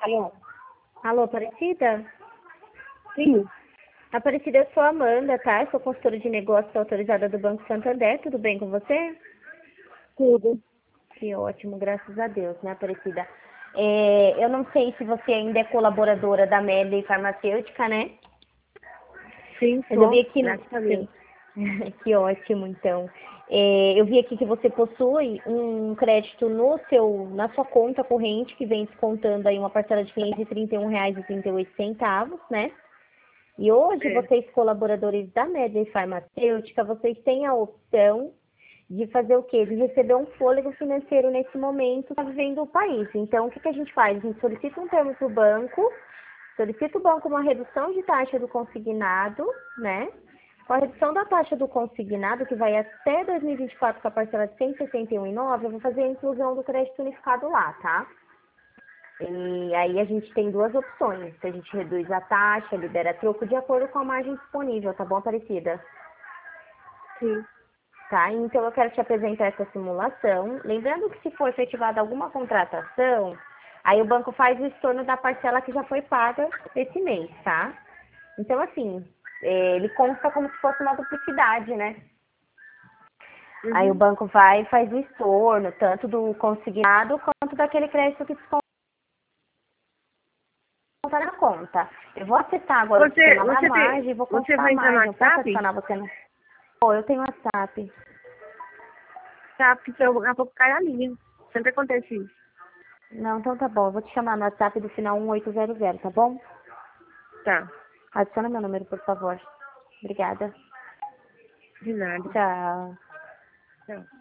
Alô? Alô, Aparecida? Sim, Aparecida, eu sou a Amanda, tá? Eu sou consultora de negócios autorizada do Banco Santander. Tudo bem com você? tudo. Que ótimo, graças a Deus, né, Aparecida? Eu não sei se você ainda é colaboradora da Medley Farmacêutica, né? Sim, Mas eu vi sou, aqui, graças a Deus. sim, que ótimo, então. Eu vi aqui que você possui um crédito na sua conta corrente, que vem descontando aí uma parcela de R$ 531,38, né? E hoje, É. vocês, colaboradores da Medley Farmacêutica, vocês têm a opção de fazer o quê? De receber um fôlego financeiro nesse momento que está vivendo o país. Então, o que a gente faz? A gente solicita um termo para o banco, solicita o banco uma redução de taxa do consignado, né? Com a redução da taxa do consignado, que vai até 2024 com a parcela de 161,9, eu vou fazer a inclusão do crédito unificado lá, tá? E aí a gente tem duas opções. A gente reduz a taxa, libera troco de acordo com a margem disponível, tá bom, Aparecida? Sim. Tá? Então eu quero te apresentar essa simulação. Lembrando que se for efetivada alguma contratação, aí o banco faz o estorno da parcela que já foi paga esse mês, tá? Então, assim, ele consta como se fosse uma duplicidade, né? Aí o Uhum. banco vai e faz o estorno, tanto do consignado quanto daquele crédito que desconta na conta. Eu vou acessar agora o sistema da margem e vou Você consultar vai a entrar no margem. Eu posso WhatsApp? adicionar você no... Pô, eu tenho WhatsApp. Tá, porque daqui a pouco cai a linha. Sempre acontece isso. Não, então tá bom. Eu vou te chamar no WhatsApp do final 1800, tá bom? Tá, Adiciona meu número, por favor. Obrigada. de nada. Tchau. Tchau.